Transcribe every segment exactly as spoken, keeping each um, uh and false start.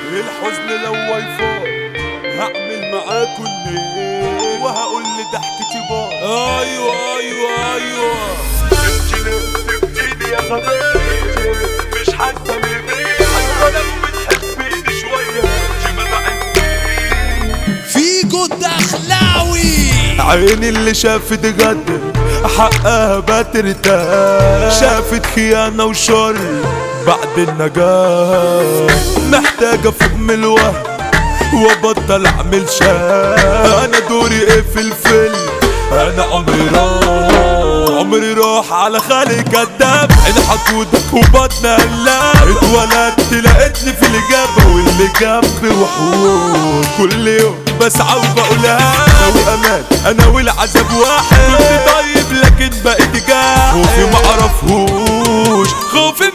الحزن لو وايفاي هعمل معاكوا النيل وهقول لضحكتي باي. ايوه ايوه ايوه انت ليه سبتيني يا غبيتي مش حاسه بيدي حتى لو بتحبيني شويه انت ما بعدتيش. فيجو الدخلاوي عيني اللي شافت جد حقها بترتاح، شافت خيانة وشر بعد النجاة، محتاجة فوق من الوهم وبطل اعمل شاه. انا دوري ايه في الفيلم؟ انا عمري راح عمري راح على خالي كداب، عين حقودك وبطن قلاب. اتولدت لقيتني في الاجابة واللي جنبي وحوش، كل يوم بسعى وبقولها وامان انا والعذاب واحد. كنت طيب لكن بقيت جاح، خوفي معرفهوش خوفي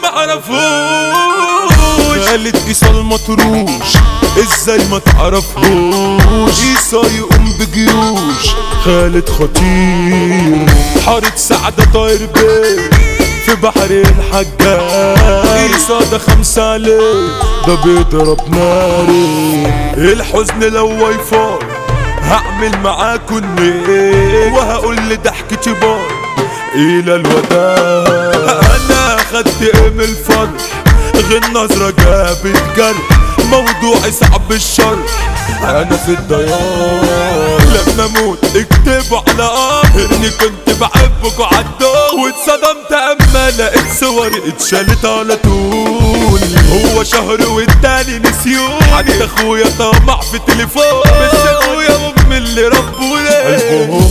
معرفهوش. قالت ايصال مطروش ازاي ما تعرفهوش؟ ايصا يقوم بجيوش خالد خطير، حارة سعدة طاير بيه في بحر الحجاج. ايصا ده خمسة عليه ده بيضرب ناري. الحزن لو وايفاي هعمل معاكوا النيل وهقول لضحكتي باي الى الوداع. انا خدت ايه من الفرح غير نظرة جابت جرح، موضوعي صعب الشرح انا في الضياع. لما اموت اكتبوا على امر اني كنت بحبكوا عالدور، واتصدمت اما لقيت صوري اتشالت على طول. هو شهر والتاني نسيوني، حتى اخويا طمع في تليفون، بس ابويا وامي اللي ربوني قلبهم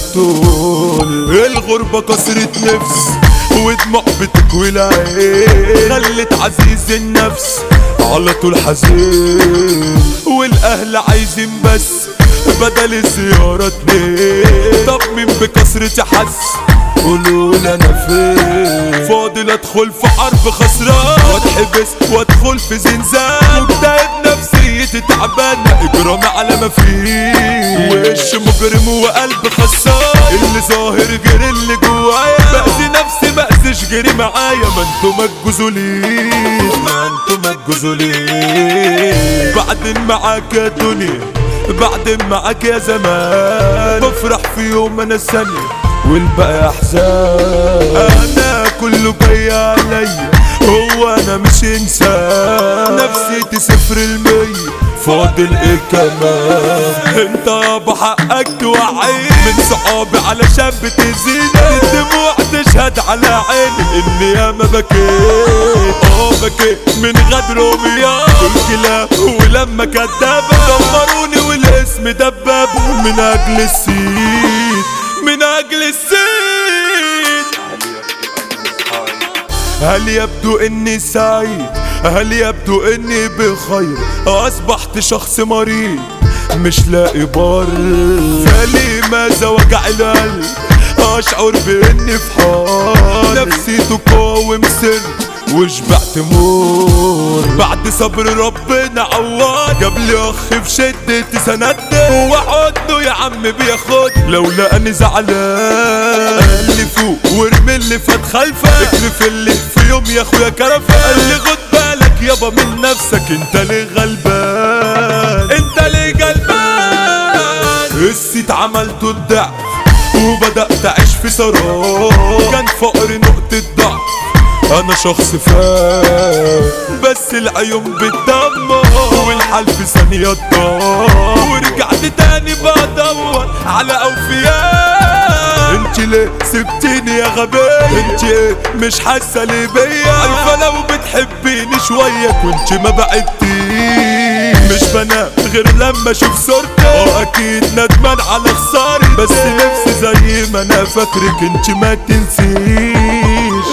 مقتول. الغربة كسرت نفس ودموع بتكوي العين، خلت عزيز النفس على طول حزين. والاهل عايزين بس بدل الزيارة اتنين. طب مين بكسرتي حس؟ قولولي انا فين؟ فاضل ادخل في حرب خسران واتحبس وادخل في زنزان، مكتئب نفسيتي تعبانة اجرامي على ما فيه، وش مجرم وقلب خسان. اللي ظاهر غير اللي جوايا، بأذي نفسي مأذيش غيري معايا. ما انتو ما تجوزوليش ما انتو ما تجوزوليش. بعدين معاك يا دنيا بعدين معاك يا زمان، بفرح في يوم انا ثانية والباقي احزان. انا كله جاي عليا هو انا مش انسان، نفسيتي صفر المية فاضل ايه كمان؟ انت يابا حقك توعيني من صحابي علشان بتزيني، الدموع تشهد على عيني اني ياما بكيت. اه بكيت من غدرهم يا الكلاب ولما كدابة دمروني والاسم دباب من اجل السيد من اجل السيد. هل يبدو اني سعيد؟ هل يبدو اني بخير؟ اصبحت شخص مريض مش لاقي بر، فلي ماذا وجع القلب؟ اشعر باني في حار، نفسي تقاوم سر وشبعت مور. بعد صبر ربنا عوض، جاب لي اخ في شدتي سندني، وحضنه يا عم بياخد لو لقاني زعلان. قال لي فوق وارمي اللي فات خلفك، اكرف اللي في يوم يا اخويا كرفك. قال لي خد بالك يابا من نفسك، انت ليه غلبان انت ليه غلبان. السيت عملته الضعف وبدأت اعيش في سراب، كان فقري نقطة ضعف انا شخص فاهم، بس العيون بتدمر والحال في ثانية اتدمر، ورجعت تاني بدور على اوفياء. انت ليه سبتيني يا غبية؟ انت ايه مش حاسة ليه بيا؟ عارفة لو بتحبيني شوية كنت ما بعدتيش. مش بنام غير لما اشوف صورتك، اه اكيد ندمان على خساري، بس نفسي زي ما انا فاكرك انت ما تنسيش.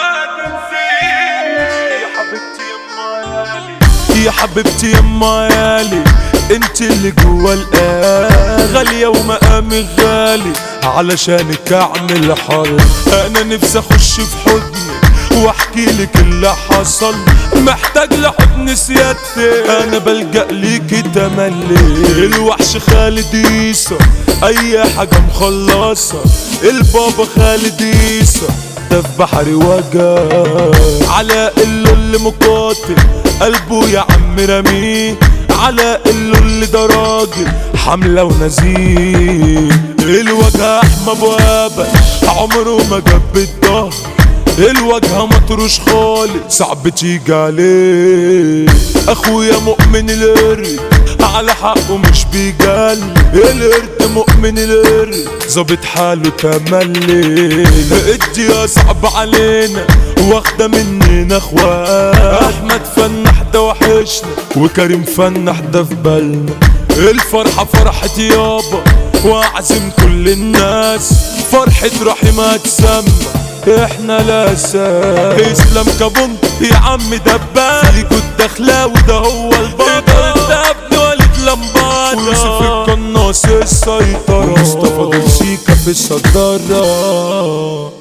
يا حبيبتي يما يالي انت اللي جوا القلب، غالية ومقامي غالي علشانك اعمل حرب. انا نفسي اخش في حضنك واحكي لك اللي حصل، محتاج لحضن سيادتك انا بلجأ ليكي تملي. الوحش خالد عيسى اي حاجة مخلصة، البابا خالد عيسى ده في بحري وجع، على اللي مقاتل قلبه يا عم عم رميه على قله اللي ده راجل حملة ونزيه. الوجه احمى بوابة عمره ما جاب الضهر، الوجه مطروش خالص صعب تيجي عليه. اخويا مؤمن القرد على حقه مش بيجل، القرد مؤمن القرد ظابط حاله تملي. الدنيا صعب علينا واخده مننا اخوات، احمد فنح ده وحشنا وكريم فنح ده في بالنا. الفرحه فرحه يابا واعزم كل الناس، فرحه رحمة تسمى احنا لا ساس. اسلام كابون يا عم دبان، فيكو الدخلاوي ده هو البطل، ده ابن وليد لمبادة، ويوسف القناص السيطرة، مصطفى دول سيكا في الصدارة.